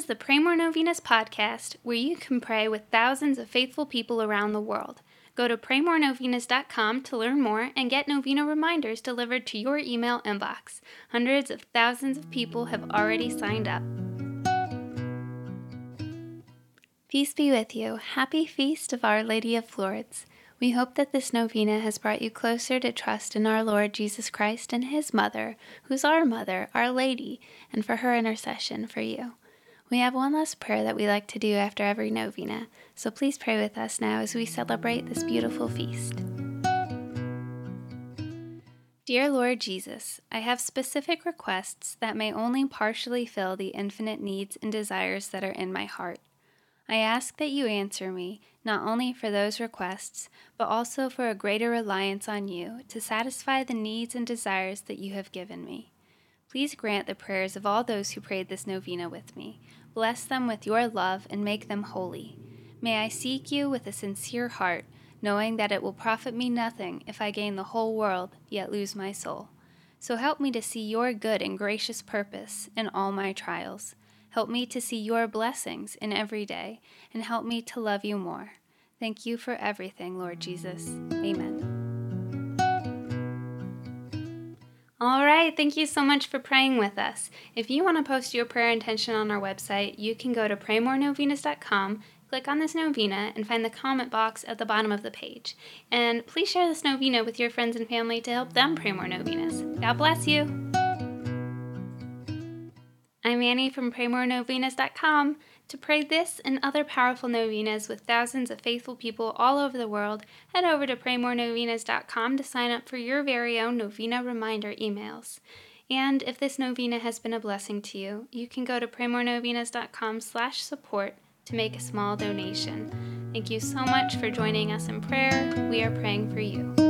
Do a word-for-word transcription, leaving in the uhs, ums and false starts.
is the Pray More Novenas podcast, where you can pray with thousands of faithful people around the world. Go to pray more novenas dot com to learn more and get novena reminders delivered to your email inbox. Hundreds of thousands of people have already signed up. Peace be with you. Happy Feast of Our Lady of Lourdes. We hope that this novena has brought you closer to trust in our Lord Jesus Christ and His Mother, who's our Mother, Our Lady, and for her intercession for you. We have one last prayer that we like to do after every novena, so please pray with us now as we celebrate this beautiful feast. Dear Lord Jesus, I have specific requests that may only partially fill the infinite needs and desires that are in my heart. I ask that you answer me, not only for those requests, but also for a greater reliance on you to satisfy the needs and desires that you have given me. Please grant the prayers of all those who prayed this novena with me. Bless them with your love and make them holy. May I seek you with a sincere heart, knowing that it will profit me nothing if I gain the whole world, yet lose my soul. So help me to see your good and gracious purpose in all my trials. Help me to see your blessings in every day, and help me to love you more. Thank you for everything, Lord Jesus. Amen. All right, thank you so much for praying with us. If you want to post your prayer intention on our website, you can go to pray more novenas dot com, click on this novena, and find the comment box at the bottom of the page. And please share this novena with your friends and family to help them pray more novenas. God bless you. I'm Annie from pray more novenas dot com. To pray this and other powerful novenas with thousands of faithful people all over the world, head over to pray more novenas dot com to sign up for your very own novena reminder emails. And if this novena has been a blessing to you, you can go to pray more novenas dot com slash support to make a small donation. Thank you so much for joining us in prayer. We are praying for you.